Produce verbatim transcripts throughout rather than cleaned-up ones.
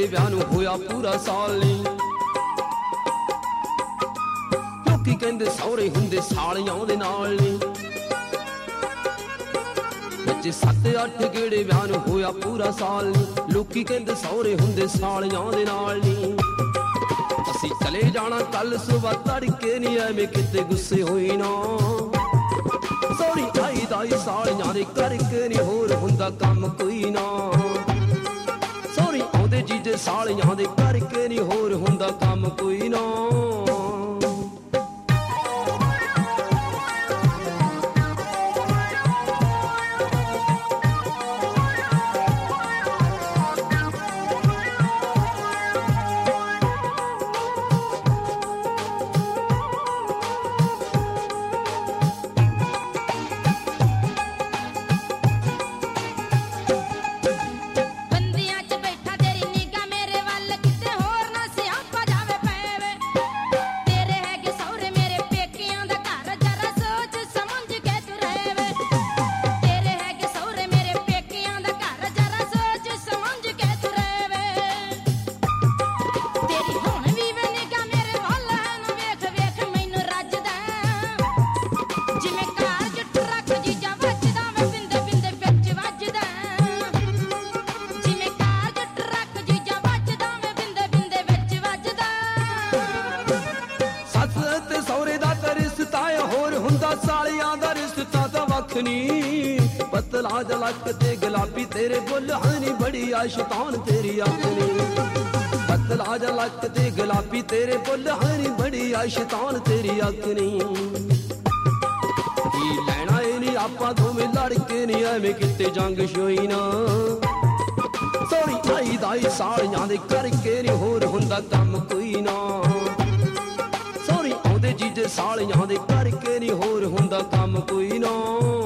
ਵਿਆਹ ਨੂੰ ਹੋਇਆ ਪੂਰਾ ਸਾਲ ਨੀ। ਲੋਕੀ ਕਹਿੰਦੇ ਸਹੁਰੇ ਹੁੰਦੇ ਸਾਲੀਆਂ ਦੇ ਨਾਲ ਨੀ। ਬੱਚੇ ਸੱਤ ਅੱਠ ਗੇੜੇ ਵਿਆਹ ਨੂੰ ਹੋਇਆ ਪੂਰਾ ਸਾਲ ਨੀ। ਲੋਕੀ ਕਹਿੰਦੇ ਸਹੁਰੇ ਹੁੰਦੇ ਸਾਲੀਆਂ ਦੇ ਨਾਲ ਨੀ। ਅਸੀਂ ਚਲੇ ਜਾਣਾ ਕੱਲ ਸੁਬਹ ਤੜਕੇ ਨੀ, ਐਵੇਂ ਕਿਤੇ ਗੁੱਸੇ ਹੋਈ ਨਾ। ਸੋਹਣੀ ਆਈ ਦਾਈ ਸਾਲੀਆਂ ਦੇ ਕਰਕੇ ਨੀ, ਹੋਰ ਹੁੰਦਾ ਕੰਮ ਕੋਈ ਨਾ। ਸੋਹਣੀ ਆਉਂਦੇ ਜੀਜੇ ਸਾਲੀਆਂ ਦੇ ਕਰਕੇ ਨੀ, ਹੋਰ ਹੁੰਦਾ ਕੰਮ ਕੋਈ ਨਾ। ਪਤਲਾ ਜਲਕ ਤੇ ਗੁਲਾਬੀ ਤੇਰੇ ਬੁੱਲ ਹਨੀ, ਬੜੀ ਆ ਸ਼ੈਤਾਨ ਤੇਰੀ ਆਪਣੀ। ਪਤਲਾ ਜਲਕ ਤੇ ਗੁਲਾਬੀ ਤੇਰੇ ਬੁੱਲ ਹਨੀ, ਬੜੀ ਆ ਸ਼ੈਤਾਨ ਤੇਰੀ ਆਪਣੀ। ਕੀ ਲੈਣਾ ਏ ਨੀ ਆਪਾਂ ਦੋਵੇਂ ਲੜਕੇ ਨੀ, ਐਵੇਂ ਕਿਤੇ ਜੰਗ ਸ਼ੋਈ ਨਾ। ਸੋਹਣੀ ਆਈ ਦਾਈ ਸਾਲੀਆਂ ਦੇ ਕਰਕੇ ਨੀ, ਹੋਰ ਹੁੰਦਾ ਕੰਮ ਕੋਈ ਨਾ। ਸੋਹਣੀ ਆਉਂਦੇ ਜੀਜੇ ਸਾਲੀਆਂ ਦੇ ਕਰਕੇ ਨੀ, ਹੋਰ ਹੁੰਦਾ ਕੰਮ ਕੋਈ ਨਾ।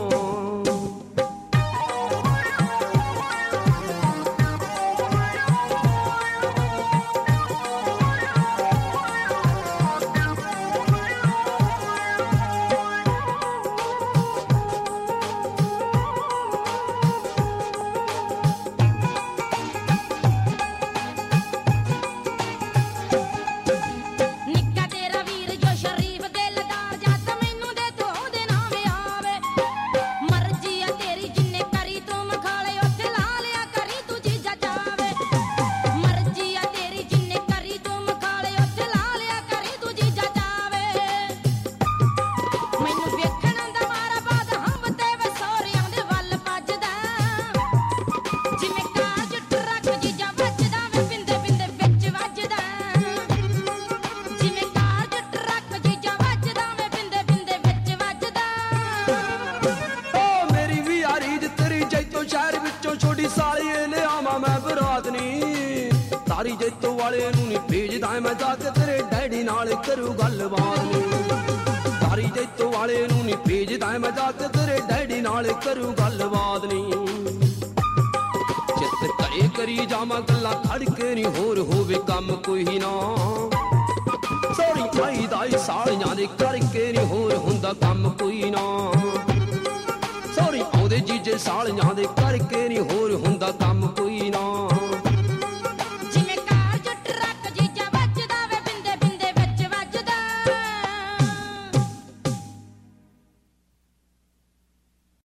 ਤਾਰੀ ਜੈਤੋ ਵਾਲੇ ਨੂੰ ਨੀ ਭੇਜਦਾ ਮੈਂ, ਜਾ ਕੇ ਤੇਰੇ ਡੈਡੀ ਨਾਲ ਕਰੂ ਗੱਲਬਾਤ ਨੀ। ਤਾਰੀ ਜੈਤੋ ਵਾਲੇ ਨੂੰ ਨੀ ਭੇਜਦਾ ਮੈਂ, ਜਾ ਕੇ ਤੇਰੇ ਡੈਡੀ ਨਾਲ ਕਰੂ ਗੱਲਬਾਤ ਨੀ। ਚਿੱਤ ਘਰੇ ਕਰੀ ਜਾਵਾਂ ਗੱਲਾਂ ਖੜ ਕੇ ਨੀ, ਹੋਰ ਹੋਵੇ ਕੰਮ ਕੋਈ ਨਾ। ਸੋਹਣੀ ਆਈ ਦਾਈ ਸਾਲੀਆਂ ਦੇ ਕਰਕੇ ਨੀ, ਹੋਰ ਹੁੰਦਾ ਕੰਮ ਕੋਈ ਨਾ। ਸੋਹਣੀ ਆਉਂਦੇ ਜੀਜੇ ਸਾਲੀਆਂ ਦੇ ਕਰਕੇ ਨੀ, ਹੋਰ